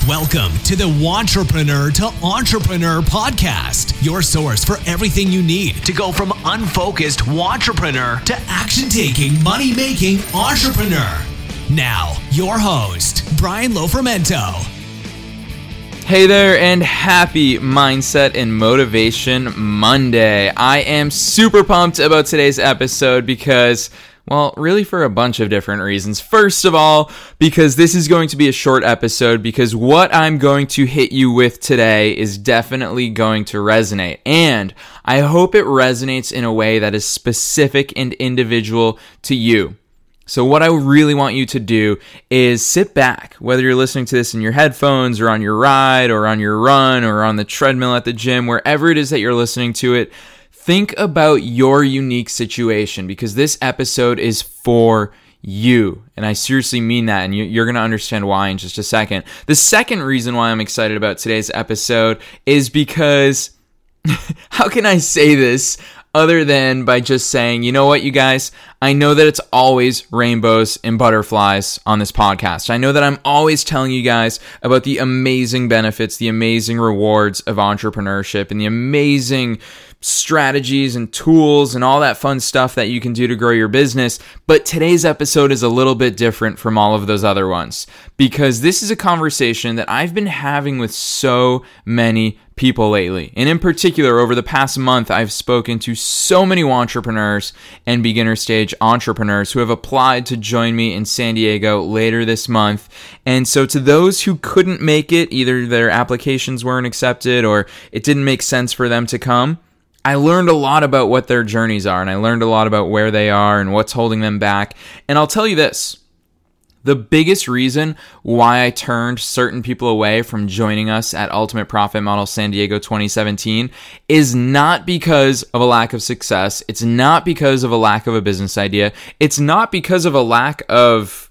Welcome to the Wantrepreneur to Entrepreneur podcast, your source for everything you need to go from unfocused wantrepreneur to action-taking, money-making entrepreneur. Now, your host, Brian Lofermento. Hey there, and happy Mindset and Motivation Monday. I am super pumped about today's episode because, well, really for a bunch of different reasons. First of all, because this is going to be a short episode, because what I'm going to hit you with today is definitely going to resonate. And I hope it resonates in a way that is specific and individual to you. So what I really want you to do is sit back, whether you're listening to this in your headphones or on your ride or on your run or on the treadmill at the gym, wherever it is that you're listening to it. Think about your unique situation, because this episode is for you. And I seriously mean that, and you're going to understand why in just a second. The second reason why I'm excited about today's episode is because, how can I say this other than by just saying, you know what, you guys, I know that it's always rainbows and butterflies on this podcast. I know that I'm always telling you guys about the amazing benefits, the amazing rewards of entrepreneurship, and the amazing strategies and tools and all that fun stuff that you can do to grow your business. But today's episode is a little bit different from all of those other ones, because this is a conversation that I've been having with so many people lately. And in particular, over the past month, I've spoken to so many entrepreneurs and beginner stage entrepreneurs who have applied to join me in San Diego later this month. And so to those who couldn't make it, either their applications weren't accepted or it didn't make sense for them to come, I learned a lot about what their journeys are, and I learned a lot about where they are and what's holding them back. And I'll tell you this. The biggest reason why I turned certain people away from joining us at Ultimate Profit Model San Diego 2017 is not because of a lack of success. It's not because of a lack of a business idea. It's not because of a lack of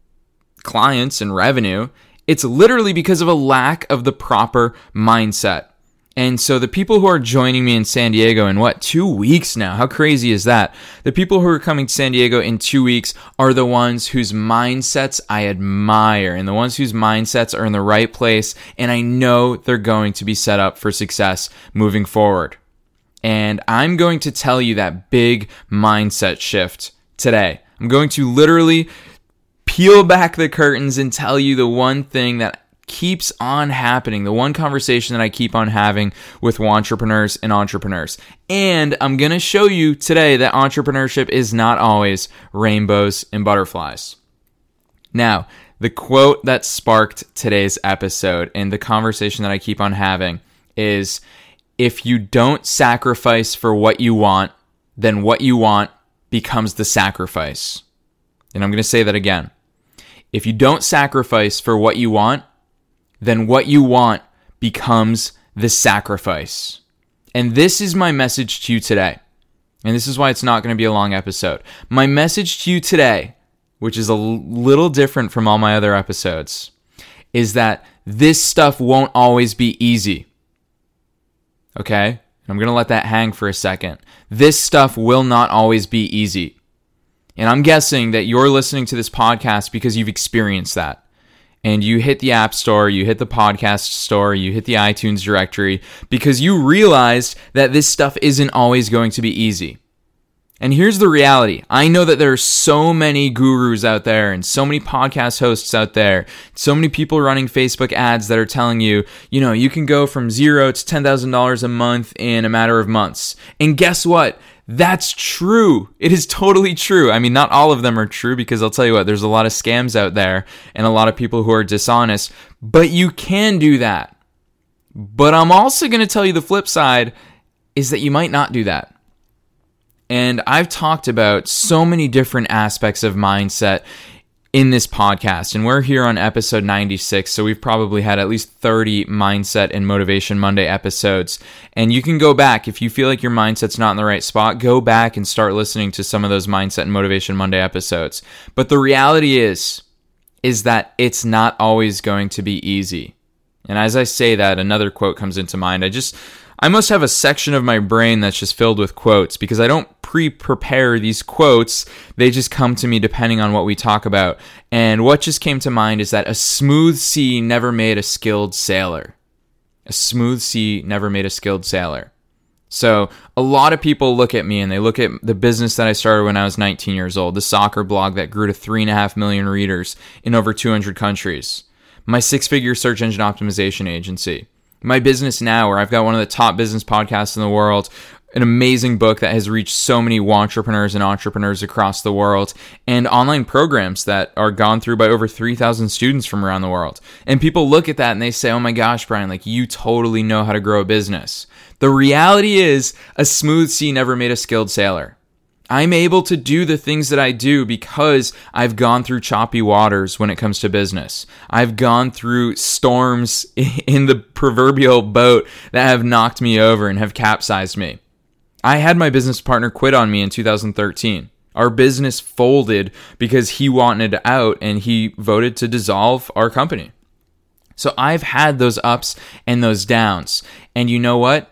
clients and revenue. It's literally because of a lack of the proper mindset. And so the people who are joining me in San Diego in 2 weeks now, how crazy is that? The people who are coming to San Diego in 2 weeks are the ones whose mindsets I admire and the ones whose mindsets are in the right place. And I know they're going to be set up for success moving forward. And I'm going to tell you that big mindset shift today. I'm going to literally peel back the curtains and tell you the one thing that keeps on happening, the one conversation that I keep on having with wantrepreneurs and entrepreneurs. And I'm going to show you today that entrepreneurship is not always rainbows and butterflies. Now, the quote that sparked today's episode and the conversation that I keep on having is, if you don't sacrifice for what you want, then what you want becomes the sacrifice. And I'm going to say that again. If you don't sacrifice for what you want, then what you want becomes the sacrifice. And this is my message to you today. And this is why it's not going to be a long episode. My message to you today, which is a little different from all my other episodes, is that this stuff won't always be easy. Okay? I'm going to let that hang for a second. This stuff will not always be easy. And I'm guessing that you're listening to this podcast because you've experienced that. And you hit the App Store, you hit the podcast store, you hit the iTunes directory because you realized that this stuff isn't always going to be easy. And here's the reality. I know that there are so many gurus out there and so many podcast hosts out there, so many people running Facebook ads that are telling you, you can go from $0 to $10,000 a month in a matter of months. And guess what? That's true. It is totally true. I mean, not all of them are true, because I'll tell you what, there's a lot of scams out there and a lot of people who are dishonest, but you can do that. But I'm also going to tell you the flip side is that you might not do that. And I've talked about so many different aspects of mindset in this podcast, and we're here on episode 96, so we've probably had at least 30 Mindset and Motivation Monday episodes. And you can go back, if you feel like your mindset's not in the right spot, go back and start listening to some of those Mindset and Motivation Monday episodes. But the reality is that it's not always going to be easy. And as I say that, another quote comes into mind. I must have a section of my brain that's just filled with quotes, because I don't pre-prepare these quotes. They just come to me depending on what we talk about. And what just came to mind is that a smooth sea never made a skilled sailor. A smooth sea never made a skilled sailor. So a lot of people look at me and they look at the business that I started when I was 19 years old, the soccer blog that grew to 3.5 million readers in over 200 countries, my 6-figure search engine optimization agency, my business now where I've got one of the top business podcasts in the world, an amazing book that has reached so many entrepreneurs and entrepreneurs across the world, and online programs that are gone through by over 3,000 students from around the world. And people look at that and they say, oh my gosh, Brian, like you totally know how to grow a business. The reality is a smooth sea never made a skilled sailor. I'm able to do the things that I do because I've gone through choppy waters when it comes to business. I've gone through storms in the proverbial boat that have knocked me over and have capsized me. I had my business partner quit on me in 2013. Our business folded because he wanted out and he voted to dissolve our company. So I've had those ups and those downs. And you know what?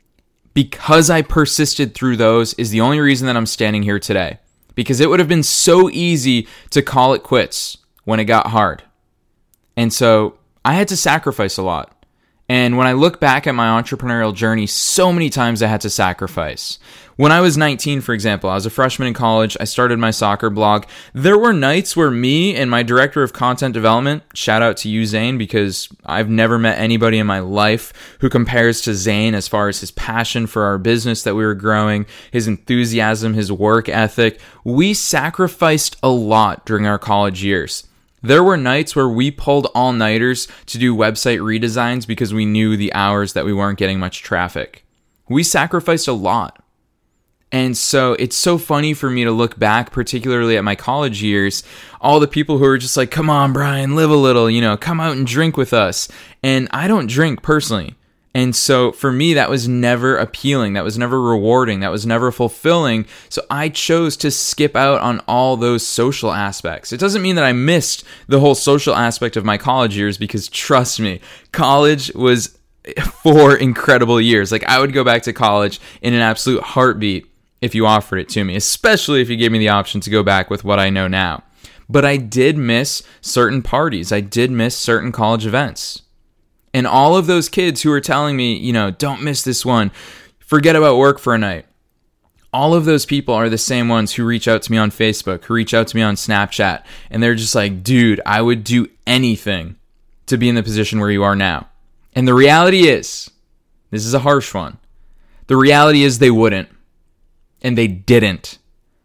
Because I persisted through those is the only reason that I'm standing here today. Because it would have been so easy to call it quits when it got hard. And so I had to sacrifice a lot. And when I look back at my entrepreneurial journey, so many times I had to sacrifice. When I was 19, for example, I was a freshman in college. I started my soccer blog. There were nights where me and my director of content development, shout out to you, Zane, because I've never met anybody in my life who compares to Zane as far as his passion for our business that we were growing, his enthusiasm, his work ethic. We sacrificed a lot during our college years. There were nights where we pulled all-nighters to do website redesigns because we knew the hours that we weren't getting much traffic. We sacrificed a lot. And so it's so funny for me to look back, particularly at my college years, all the people who are just like, come on, Brian, live a little, come out and drink with us. And I don't drink personally. And so for me, that was never appealing. That was never rewarding. That was never fulfilling. So I chose to skip out on all those social aspects. It doesn't mean that I missed the whole social aspect of my college years because trust me, college was 4 incredible years. Like I would go back to college in an absolute heartbeat if you offered it to me, especially if you gave me the option to go back with what I know now. But I did miss certain parties. I did miss certain college events. And all of those kids who were telling me, don't miss this one, forget about work for a night. All of those people are the same ones who reach out to me on Facebook, who reach out to me on Snapchat. And they're just like, dude, I would do anything to be in the position where you are now. And the reality is, this is a harsh one. The reality is they wouldn't. And they didn't.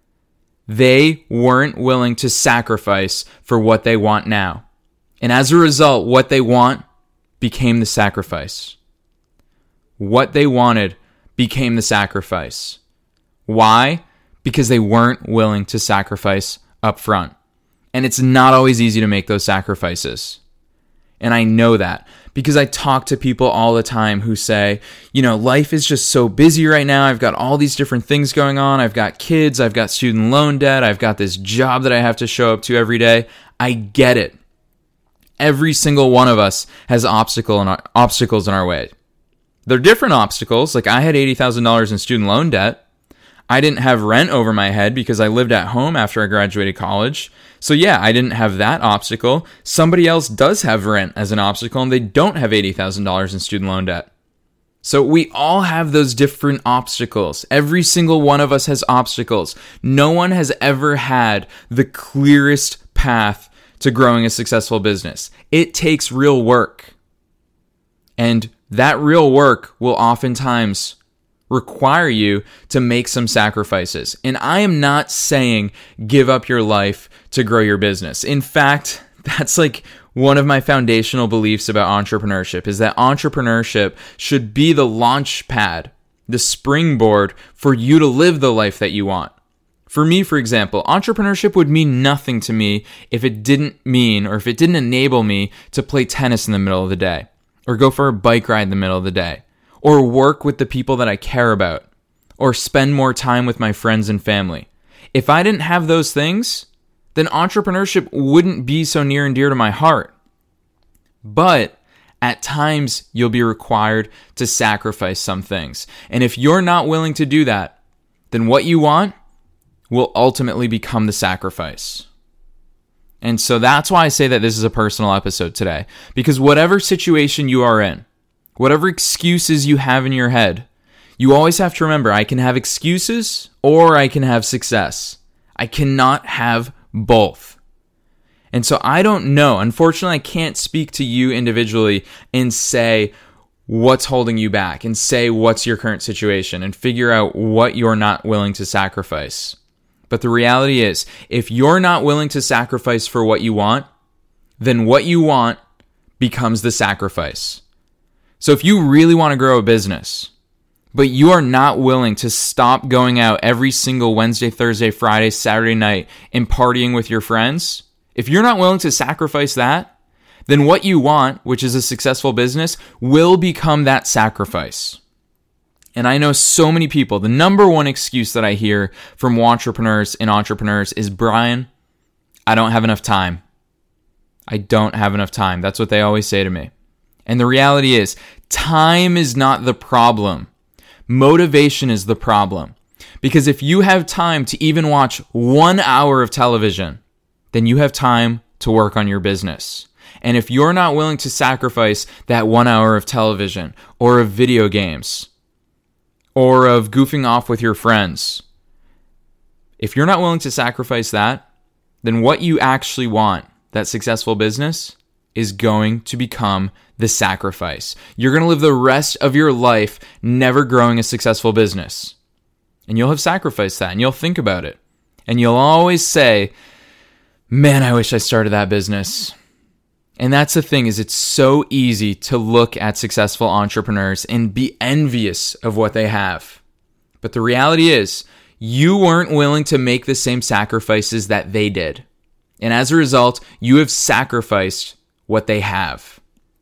They weren't willing to sacrifice for what they want now. And as a result, what they want became the sacrifice. What they wanted became the sacrifice. Why? Because they weren't willing to sacrifice up front. And it's not always easy to make those sacrifices. And I know that because I talk to people all the time who say, life is just so busy right now. I've got all these different things going on. I've got kids. I've got student loan debt. I've got this job that I have to show up to every day. I get it. Every single one of us has obstacles in our way. They're different obstacles. Like I had $80,000 in student loan debt. I didn't have rent over my head because I lived at home after I graduated college. So yeah, I didn't have that obstacle. Somebody else does have rent as an obstacle and they don't have $80,000 in student loan debt. So we all have those different obstacles. Every single one of us has obstacles. No one has ever had the clearest path to growing a successful business. It takes real work. And that real work will oftentimes require you to make some sacrifices. And I am not saying give up your life to grow your business. In fact, that's like one of my foundational beliefs about entrepreneurship is that entrepreneurship should be the launch pad, the springboard for you to live the life that you want. For me, for example, entrepreneurship would mean nothing to me if it didn't enable me to play tennis in the middle of the day, or go for a bike ride in the middle of the day, or work with the people that I care about, or spend more time with my friends and family. If I didn't have those things, then entrepreneurship wouldn't be so near and dear to my heart. But at times, you'll be required to sacrifice some things. And if you're not willing to do that, then what you want will ultimately become the sacrifice. And so that's why I say that this is a personal episode today. Because whatever situation you are in, whatever excuses you have in your head, you always have to remember, I can have excuses or I can have success. I cannot have both. And so I don't know. Unfortunately, I can't speak to you individually and say what's holding you back and say what's your current situation and figure out what you're not willing to sacrifice. But the reality is, if you're not willing to sacrifice for what you want, then what you want becomes the sacrifice. So if you really want to grow a business, but you are not willing to stop going out every single Wednesday, Thursday, Friday, Saturday night and partying with your friends, if you're not willing to sacrifice that, then what you want, which is a successful business, will become that sacrifice. And I know so many people, the number one excuse that I hear from entrepreneurs is, Brian, I don't have enough time. I don't have enough time. That's what they always say to me. And the reality is, time is not the problem. Motivation is the problem. Because if you have time to even watch 1 hour of television, then you have time to work on your business. And if you're not willing to sacrifice that 1 hour of television or of video games, or of goofing off with your friends, if you're not willing to sacrifice that, then what you actually want, that successful business, is going to become the sacrifice. You're going to live the rest of your life never growing a successful business. And you'll have sacrificed that, and you'll think about it. And you'll always say, man, I wish I started that business. And that's the thing, is it's so easy to look at successful entrepreneurs and be envious of what they have. But the reality is, you weren't willing to make the same sacrifices that they did. And as a result, you have sacrificed what they have.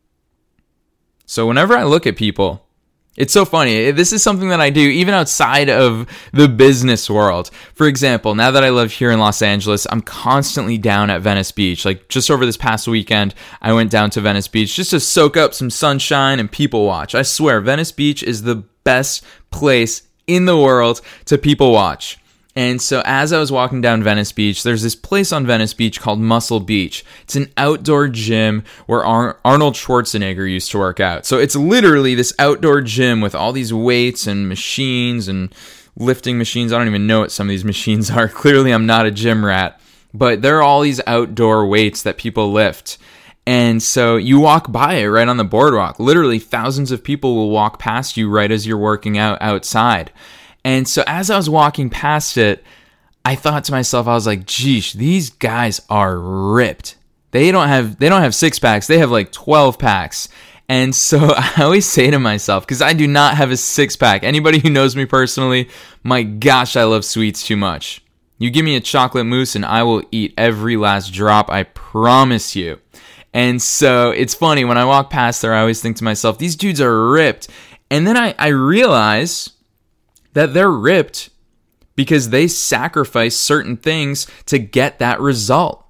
So whenever I look at people, it's so funny. This is something that I do even outside of the business world. For example, now that I live here in Los Angeles, I'm constantly down at Venice Beach. Like just over this past weekend, I went down to Venice Beach just to soak up some sunshine and people watch. I swear, Venice Beach is the best place in the world to people watch. And so as I was walking down Venice Beach, there's this place on Venice Beach called Muscle Beach. It's an outdoor gym where Arnold Schwarzenegger used to work out. So it's literally this outdoor gym with all these weights and machines and lifting machines. I don't even know what some of these machines are. Clearly, I'm not a gym rat. But there are all these outdoor weights that people lift. And so you walk by it right on the boardwalk. Literally, thousands of people will walk past you right as you're working out outside. And so as I was walking past it, I thought to myself, I was like, geesh, these guys are ripped. They don't have six packs. They have like 12 packs. And so I always say to myself, because I do not have a six pack. Anybody who knows me personally, my gosh, I love sweets too much. You give me a chocolate mousse and I will eat every last drop, I promise you. And so it's funny, when I walk past there, I always think to myself, these dudes are ripped. And then I realize that they're ripped because they sacrifice certain things to get that result.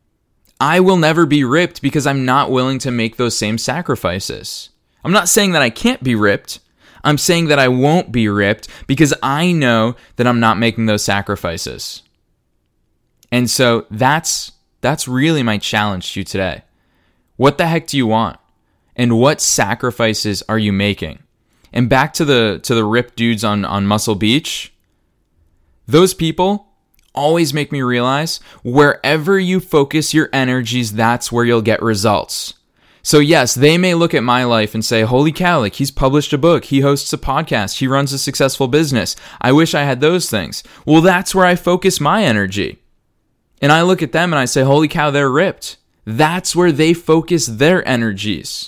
I will never be ripped because I'm not willing to make those same sacrifices. I'm not saying that I can't be ripped. I'm saying that I won't be ripped because I know that I'm not making those sacrifices. And so that's really my challenge to you today. What the heck do you want? And what sacrifices are you making? And back to the ripped dudes on Muscle Beach, those people always make me realize wherever you focus your energies, that's where you'll get results. So yes, they may look at my life and say, holy cow, like he's published a book, he hosts a podcast, he runs a successful business. I wish I had those things. Well, that's where I focus my energy. And I look at them and I say, holy cow, they're ripped. That's where they focus their energies.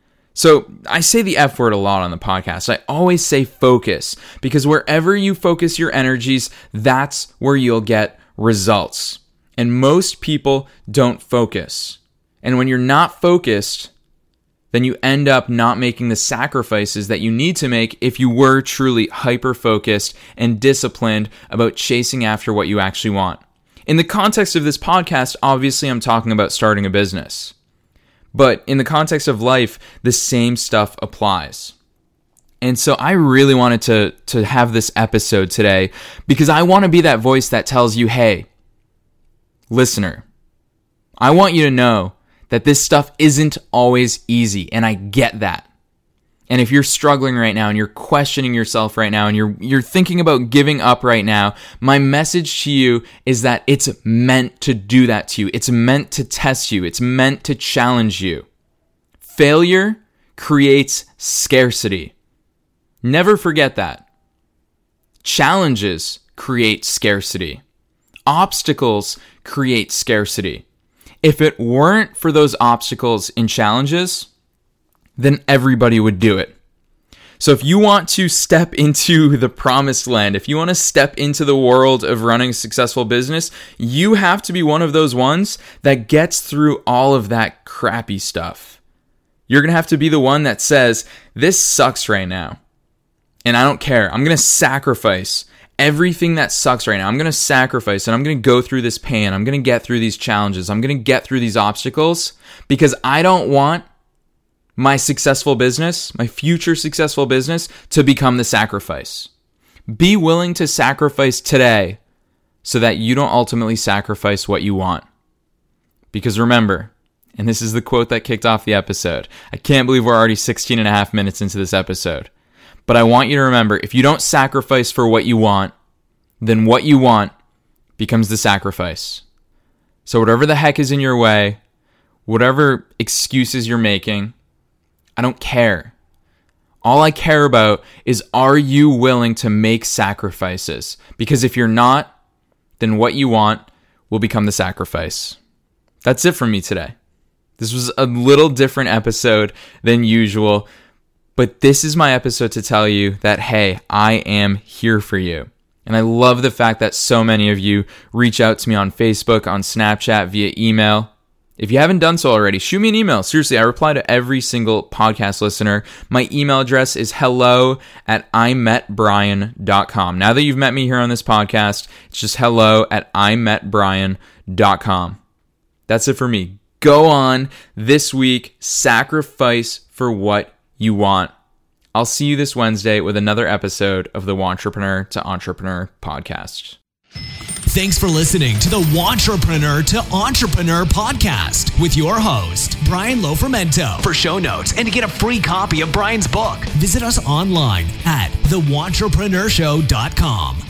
So I say the F word a lot on the podcast. I always say focus, because wherever you focus your energies, that's where you'll get results. And most people don't focus. And when you're not focused, then you end up not making the sacrifices that you need to make if you were truly hyper-focused and disciplined about chasing after what you actually want. In the context of this podcast, obviously I'm talking about starting a business. But in the context of life, the same stuff applies. And so I really wanted to have this episode today because I want to be that voice that tells you, hey, listener, I want you to know that this stuff isn't always easy, and I get that. And if you're struggling right now and you're questioning yourself right now and you're thinking about giving up right now, my message to you is that it's meant to do that to you. It's meant to test you. It's meant to challenge you. Failure creates scarcity. Never forget that. Challenges create scarcity. Obstacles create scarcity. If it weren't for those obstacles and challenges, then everybody would do it. So if you want to step into the promised land, if you want to step into the world of running a successful business, you have to be one of those ones that gets through all of that crappy stuff. You're going to have to be the one that says, this sucks right now, and I don't care. I'm going to sacrifice everything that sucks right now. I'm going to sacrifice, and I'm going to go through this pain. I'm going to get through these challenges. I'm going to get through these obstacles because I don't want my successful business, my future successful business, to become the sacrifice. Be willing to sacrifice today so that you don't ultimately sacrifice what you want. Because remember, and this is the quote that kicked off the episode, I can't believe we're already 16 and a half minutes into this episode. But I want you to remember, if you don't sacrifice for what you want, then what you want becomes the sacrifice. So whatever the heck is in your way, whatever excuses you're making, I don't care. All I care about is, are you willing to make sacrifices? Because if you're not, then what you want will become the sacrifice. That's it for me today. This was a little different episode than usual, but this is my episode to tell you that, hey, I am here for you. And I love the fact that so many of you reach out to me on Facebook, on Snapchat, via email. If you haven't done so already, shoot me an email. Seriously, I reply to every single podcast listener. My email address is hello@imetbrian.com. Now that you've met me here on this podcast, it's just hello@imetbrian.com. That's it for me. Go on this week, sacrifice for what you want. I'll see you this Wednesday with another episode of the Wantrepreneur to Entrepreneur podcast. Thanks for listening to the Wantrepreneur to Entrepreneur podcast with your host, Brian Lofermento. For show notes and to get a free copy of Brian's book, visit us online at thewantrepreneurshow.com.